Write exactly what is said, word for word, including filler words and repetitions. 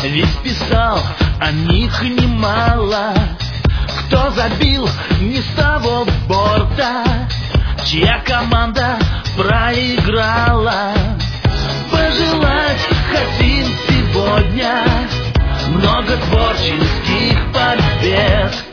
Ведь писал о них немало. Кто забил не с того борта, чья команда проиграла. Пожелать хотим сегодня много творческих побед,